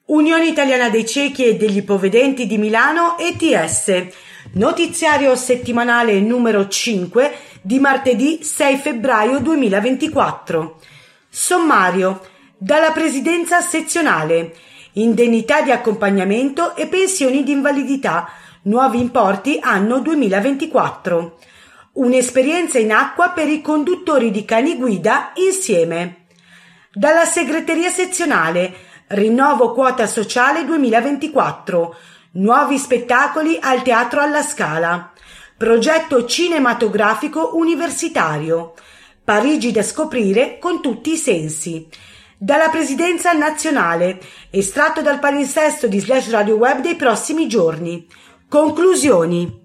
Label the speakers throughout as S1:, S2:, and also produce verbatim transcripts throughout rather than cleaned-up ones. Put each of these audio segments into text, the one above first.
S1: Unione Italiana dei Ciechi e degli Ipovedenti di Milano E T S, notiziario settimanale numero cinque di martedì sei febbraio duemilaventiquattro. Sommario: dalla Presidenza sezionale, indennità di accompagnamento e pensioni di invalidità, nuovi importi anno duemilaventiquattro. Un'esperienza in acqua per i conduttori di cani guida insieme. Dalla Segreteria sezionale, rinnovo quota sociale duemilaventiquattro, nuovi spettacoli al Teatro alla Scala, progetto cinematografico universitario, Parigi da scoprire con tutti i sensi. Dalla Presidenza nazionale, estratto dal palinsesto di Slash Radio Web dei prossimi giorni. Conclusioni.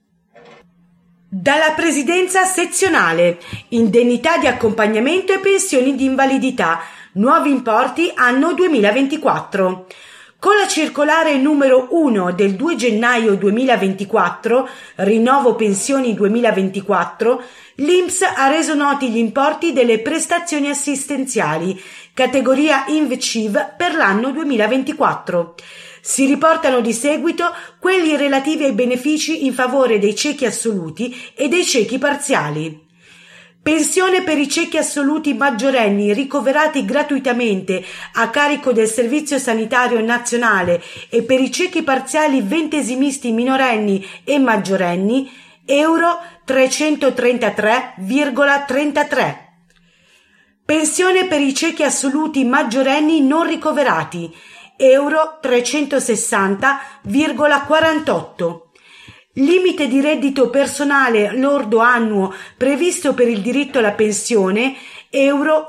S1: Dalla Presidenza sezionale, indennità di accompagnamento e pensioni di invalidità, nuovi importi anno duemilaventiquattro. Con la circolare numero uno del due gennaio duemilaventiquattro, rinnovo pensioni duemilaventiquattro, l'I N P S ha reso noti gli importi delle prestazioni assistenziali, categoria I N V C I V per l'anno duemilaventiquattro. Si riportano di seguito quelli relativi ai benefici in favore dei ciechi assoluti e dei ciechi parziali. Pensione per i ciechi assoluti maggiorenni ricoverati gratuitamente a carico del Servizio Sanitario Nazionale e per i ciechi parziali ventesimisti minorenni e maggiorenni, euro trecentotrentatré virgola trentatré. Pensione per i ciechi assoluti maggiorenni non ricoverati, euro trecentosessanta virgola quarantotto. Limite di reddito personale lordo annuo previsto per il diritto alla pensione, euro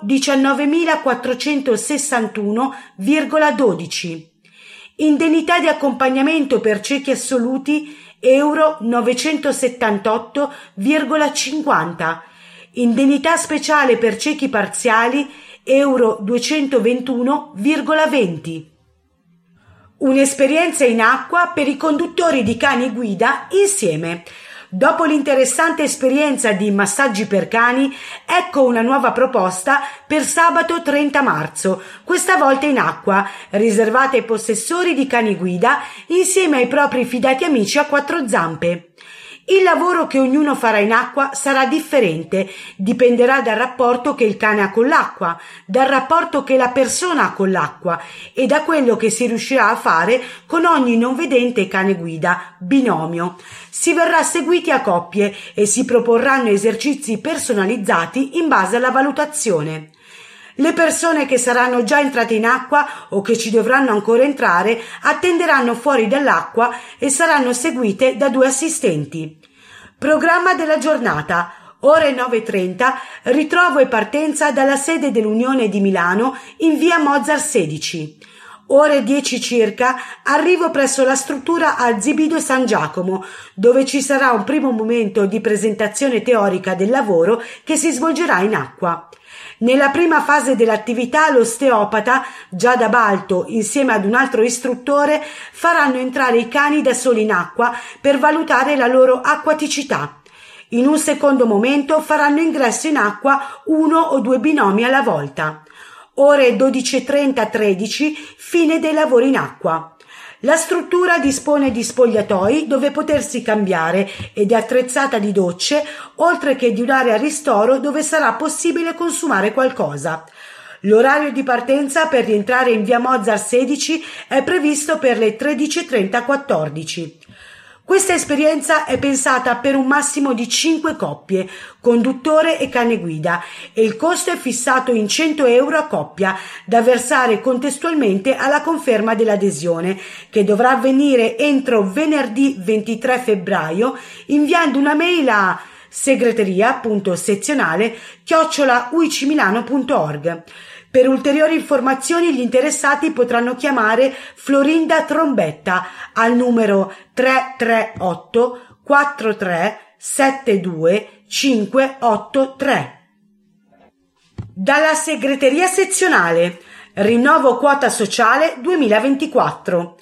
S1: diciannovemilaquattrocentosessantuno virgola dodici. Indennità di accompagnamento per ciechi assoluti, euro novecentosettantotto virgola cinquanta. Indennità speciale per ciechi parziali, euro duecentoventuno virgola venti. Un'esperienza in acqua per i conduttori di cani guida insieme. Dopo l'interessante esperienza di massaggi per cani, ecco una nuova proposta per sabato trenta marzo, questa volta in acqua, riservata ai possessori di cani guida insieme ai propri fidati amici a quattro zampe. Il lavoro che ognuno farà in acqua sarà differente, dipenderà dal rapporto che il cane ha con l'acqua, dal rapporto che la persona ha con l'acqua e da quello che si riuscirà a fare con ogni non vedente cane guida, binomio. Si verrà seguiti a coppie e si proporranno esercizi personalizzati in base alla valutazione. Le persone che saranno già entrate in acqua o che ci dovranno ancora entrare attenderanno fuori dall'acqua e saranno seguite da due assistenti. Programma della giornata: ore nove e trenta, ritrovo e partenza dalla sede dell'Unione di Milano in via Mozart sedici. Ore dieci circa, arrivo presso la struttura a Zibido San Giacomo, dove ci sarà un primo momento di presentazione teorica del lavoro che si svolgerà in acqua. Nella prima fase dell'attività l'osteopata, Giada Balto, insieme ad un altro istruttore, faranno entrare i cani da soli in acqua per valutare la loro acquaticità. In un secondo momento faranno ingresso in acqua uno o due binomi alla volta. Ore dodici e trenta tredici, fine dei lavori in acqua. La struttura dispone di spogliatoi dove potersi cambiare ed è attrezzata di docce, oltre che di un'area ristoro dove sarà possibile consumare qualcosa. L'orario di partenza per rientrare in via Mozart sedici è previsto per le tredici e trenta quattordici. Questa esperienza è pensata per un massimo di cinque coppie, conduttore e cane guida, e il costo è fissato in cento euro a coppia, da versare contestualmente alla conferma dell'adesione, che dovrà avvenire entro venerdì ventitré febbraio, inviando una mail a segreteria.sezionale chiocciola uicimilano punto org. Per ulteriori informazioni gli interessati potranno chiamare Florinda Trombetta al numero tre tre otto quattro tre sette due cinque otto tre. Dalla Segreteria sezionale, rinnovo quota sociale duemilaventiquattro.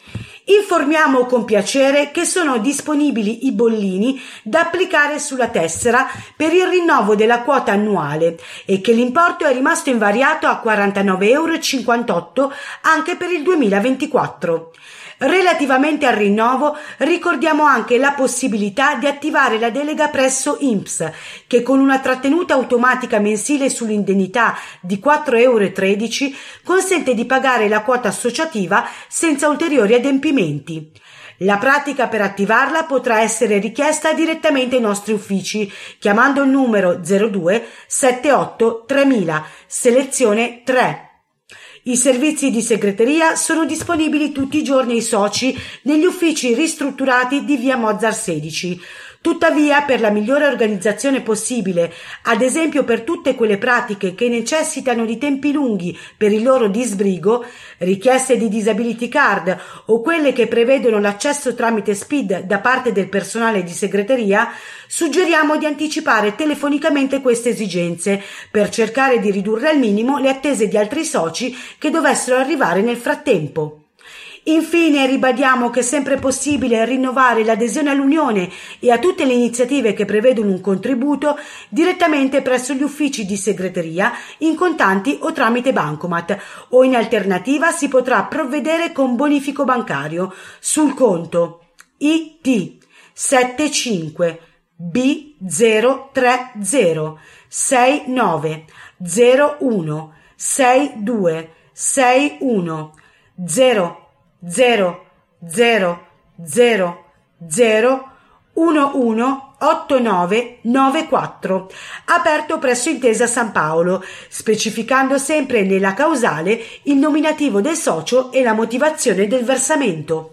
S1: Informiamo con piacere che sono disponibili i bollini da applicare sulla tessera per il rinnovo della quota annuale e che l'importo è rimasto invariato a quarantanove virgola cinquantotto euro anche per il duemilaventiquattro. Relativamente al rinnovo, ricordiamo anche la possibilità di attivare la delega presso I N P S, che con una trattenuta automatica mensile sull'indennità di quattro virgola tredici euro consente di pagare la quota associativa senza ulteriori adempimenti. La pratica per attivarla potrà essere richiesta direttamente ai nostri uffici, chiamando il numero zero due sette otto tremila, selezione tre. I servizi di segreteria sono disponibili tutti i giorni ai soci negli uffici ristrutturati di via Mozart sedici. Tuttavia, per la migliore organizzazione possibile, ad esempio per tutte quelle pratiche che necessitano di tempi lunghi per il loro disbrigo, richieste di disability card o quelle che prevedono l'accesso tramite S P I D da parte del personale di segreteria, suggeriamo di anticipare telefonicamente queste esigenze per cercare di ridurre al minimo le attese di altri soci che dovessero arrivare nel frattempo. Infine ribadiamo che è sempre possibile rinnovare l'adesione all'Unione e a tutte le iniziative che prevedono un contributo direttamente presso gli uffici di segreteria in contanti o tramite bancomat, o in alternativa si potrà provvedere con bonifico bancario sul conto I T settantacinque B zero tre zero sei nove zero uno sei due sei uno zero zero zero zero zero uno uno otto nove nove quattro, aperto presso Intesa San Paolo, specificando sempre nella causale il nominativo del socio e la motivazione del versamento.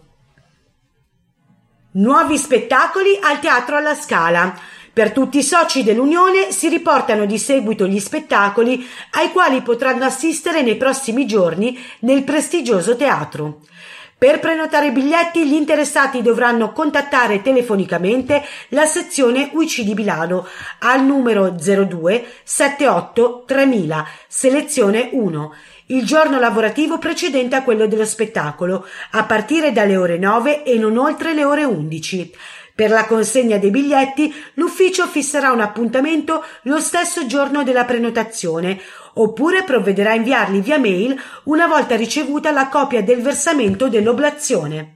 S1: Nuovi spettacoli al Teatro alla Scala. Per tutti i soci dell'Unione si riportano di seguito gli spettacoli ai quali potranno assistere nei prossimi giorni nel prestigioso teatro. Per prenotare biglietti gli interessati dovranno contattare telefonicamente la sezione U I C di Milano al numero zero due sette otto tremila, selezione uno, il giorno lavorativo precedente a quello dello spettacolo, a partire dalle ore nove e non oltre le ore undici. Per la consegna dei biglietti l'ufficio fisserà un appuntamento lo stesso giorno della prenotazione, oppure provvederà a inviarli via mail una volta ricevuta la copia del versamento dell'oblazione.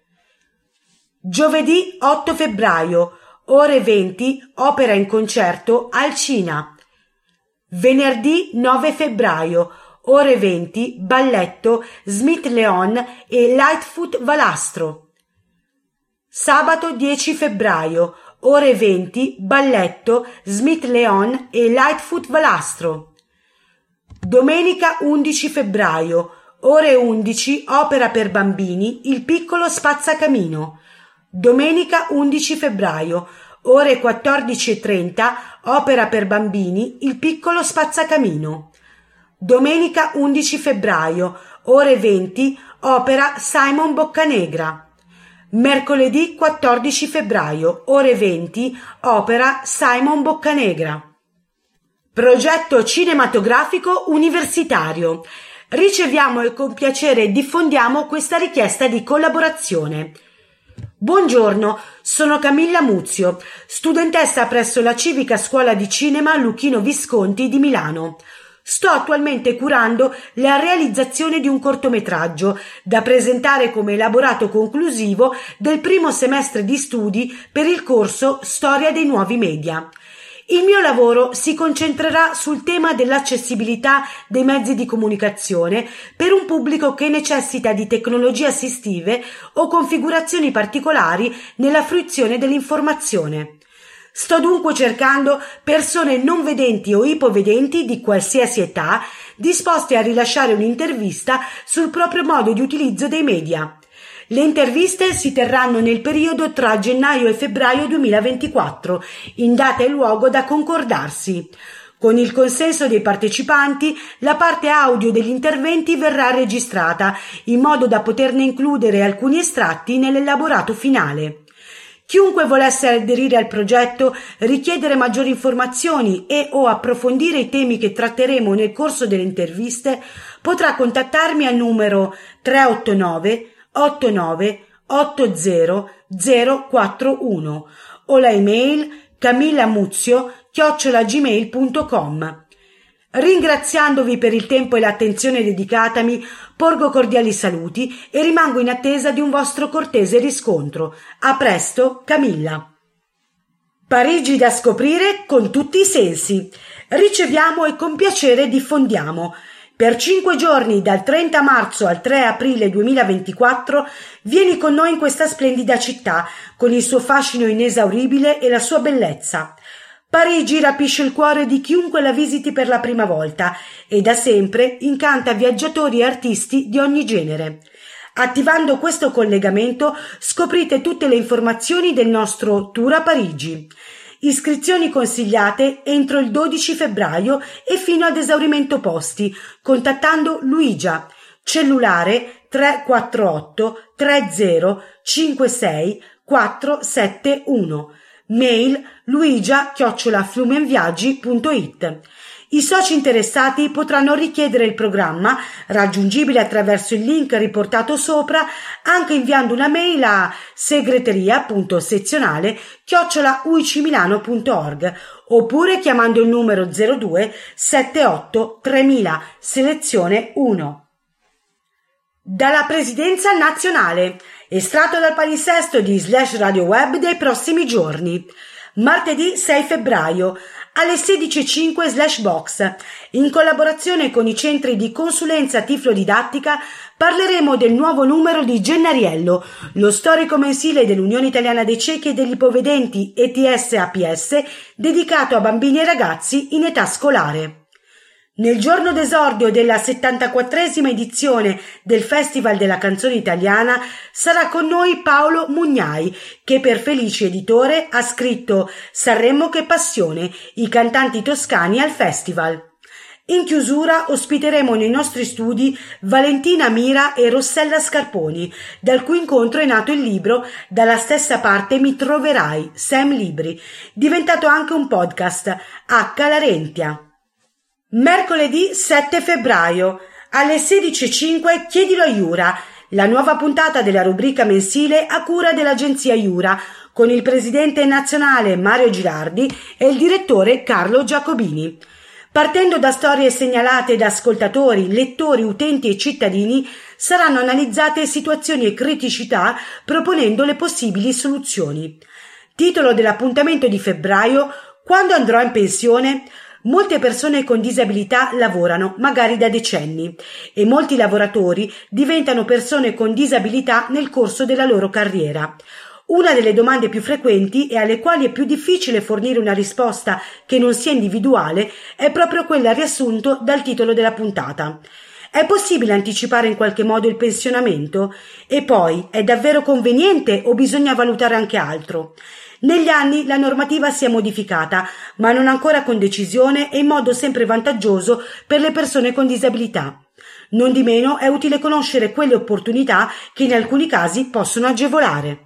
S1: Giovedì otto febbraio, ore venti, opera in concerto al Cina. Venerdì nove febbraio, ore venti, balletto Smith Leon e Lightfoot Valastro. Sabato dieci febbraio, ore venti, balletto Smith Leon e Lightfoot Valastro. Domenica undici febbraio, ore undici, opera per bambini Il piccolo spazzacamino. Domenica undici febbraio, ore quattordici e trenta, opera per bambini Il piccolo spazzacamino. Domenica undici febbraio, ore venti, opera Simon Boccanegra. Mercoledì quattordici febbraio, ore venti, opera Simon Boccanegra. Progetto cinematografico universitario. Riceviamo e con piacere diffondiamo questa richiesta di collaborazione. Buongiorno, sono Camilla Muzio, studentessa presso la Civica Scuola di Cinema Luchino Visconti di Milano. Sto attualmente curando la realizzazione di un cortometraggio da presentare come elaborato conclusivo del primo semestre di studi per il corso Storia dei nuovi media. Il mio lavoro si concentrerà sul tema dell'accessibilità dei mezzi di comunicazione per un pubblico che necessita di tecnologie assistive o configurazioni particolari nella fruizione dell'informazione. Sto dunque cercando persone non vedenti o ipovedenti di qualsiasi età disposte a rilasciare un'intervista sul proprio modo di utilizzo dei media. Le interviste si terranno nel periodo tra gennaio e febbraio duemilaventiquattro, in data e luogo da concordarsi. Con il consenso dei partecipanti, la parte audio degli interventi verrà registrata, in modo da poterne includere alcuni estratti nell'elaborato finale. Chiunque volesse aderire al progetto, richiedere maggiori informazioni e o approfondire i temi che tratteremo nel corso delle interviste, potrà contattarmi al numero tre otto nove otto nove otto zero zero quattro uno o la email camillamuzio chiocciola gmail punto com. Ringraziandovi per il tempo e l'attenzione dedicatami, porgo cordiali saluti e rimango in attesa di un vostro cortese riscontro. A presto, Camilla. Parigi da scoprire con tutti i sensi. Riceviamo e con piacere diffondiamo. Per cinque giorni, dal trenta marzo al tre aprile duemilaventiquattro, vieni con noi in questa splendida città, con il suo fascino inesauribile e la sua bellezza. Parigi rapisce il cuore di chiunque la visiti per la prima volta e da sempre incanta viaggiatori e artisti di ogni genere. Attivando questo collegamento scoprite tutte le informazioni del nostro Tour a Parigi. Iscrizioni consigliate entro il dodici febbraio e fino ad esaurimento posti, contattando Luigia, cellulare tre quattro otto tre zero cinque sei quattro sette uno, mail luigia chiocciola flumenviaggi punto it. I soci interessati potranno richiedere il programma, raggiungibile attraverso il link riportato sopra, anche inviando una mail a segreteria.sezionale chiocciola uicimilano punto org oppure chiamando il numero zero due sette otto tremila selezione uno. Dalla Presidenza nazionale, estratto dal palinsesto di Slash Radio Web dei prossimi giorni. Martedì sei febbraio alle sedici e cinque slash box. In collaborazione con i centri di consulenza tiflodidattica parleremo del nuovo numero di Gennariello, lo storico mensile dell'Unione Italiana dei Ciechi e degli Ipovedenti E T S A P S dedicato a bambini e ragazzi in età scolare. Nel giorno d'esordio della settantaquattresima edizione del Festival della Canzone Italiana sarà con noi Paolo Mugnai, che per Felici Editore ha scritto Sanremo che passione, i cantanti toscani al festival. In chiusura ospiteremo nei nostri studi Valentina Mira e Rossella Scarponi, dal cui incontro è nato il libro Dalla stessa parte mi troverai, Sam Libri, diventato anche un podcast, H. Larentia. Mercoledì sette febbraio alle sedici e cinque Chiedilo a Iura, la nuova puntata della rubrica mensile a cura dell'agenzia Iura, con il presidente nazionale Mario Gilardi e il direttore Carlo Giacobini. Partendo da storie segnalate da ascoltatori, lettori, utenti e cittadini, saranno analizzate situazioni e criticità proponendo le possibili soluzioni. Titolo dell'appuntamento di febbraio: Quando andrò in pensione? Molte persone con disabilità lavorano, magari da decenni, e molti lavoratori diventano persone con disabilità nel corso della loro carriera. Una delle domande più frequenti e alle quali è più difficile fornire una risposta che non sia individuale è proprio quella riassunto dal titolo della puntata. È possibile anticipare in qualche modo il pensionamento? E poi, è davvero conveniente o bisogna valutare anche altro? Negli anni la normativa si è modificata, ma non ancora con decisione e in modo sempre vantaggioso per le persone con disabilità. Non di meno è utile conoscere quelle opportunità che in alcuni casi possono agevolare.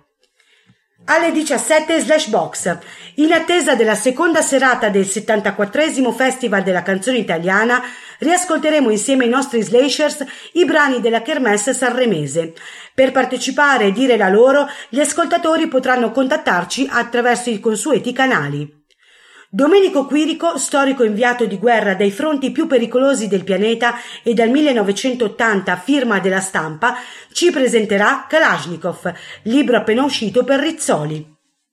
S1: Alle diciassette slash box, in attesa della seconda serata del settantaquattresimo Festival della Canzone Italiana, riascolteremo insieme ai nostri slashers i brani della Kermesse sanremese. Per partecipare e dire la loro, gli ascoltatori potranno contattarci attraverso i consueti canali. Domenico Quirico, storico inviato di guerra dai fronti più pericolosi del pianeta e dal millenovecentottanta firma della Stampa, ci presenterà Kalashnikov, libro appena uscito per Rizzoli.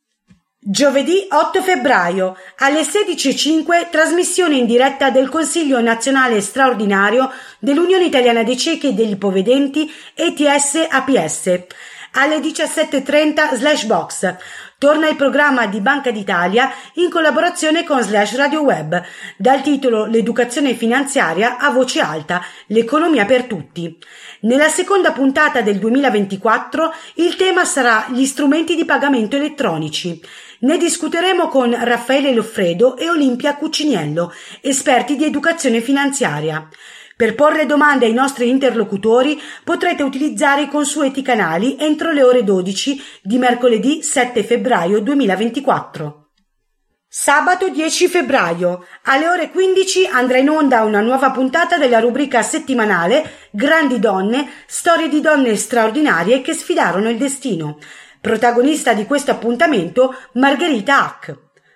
S1: Giovedì otto febbraio alle sedici e cinque trasmissione in diretta del Consiglio nazionale straordinario dell'Unione Italiana dei Ciechi e degli Ipovedenti E T S A P S. Alle diciassette e trenta slash box torna il programma di Banca d'Italia in collaborazione con Slash Radio Web, dal titolo L'educazione finanziaria a voce alta, l'economia per tutti. Nella seconda puntata del duemilaventiquattro il tema sarà gli strumenti di pagamento elettronici. Ne discuteremo con Raffaele Loffredo e Olimpia Cuciniello, esperti di educazione finanziaria. Per porre domande ai nostri interlocutori potrete utilizzare i consueti canali entro le ore dodici di mercoledì sette febbraio duemilaventiquattro. Sabato dieci febbraio, alle ore quindici andrà in onda una nuova puntata della rubrica settimanale Grandi donne, storie di donne straordinarie che sfidarono il destino. Protagonista di questo appuntamento Margherita Hack.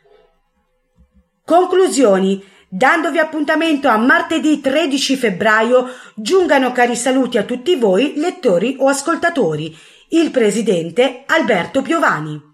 S1: Conclusioni. Dandovi appuntamento a martedì tredici febbraio, giungano cari saluti a tutti voi, lettori o ascoltatori. Il presidente Alberto Piovani.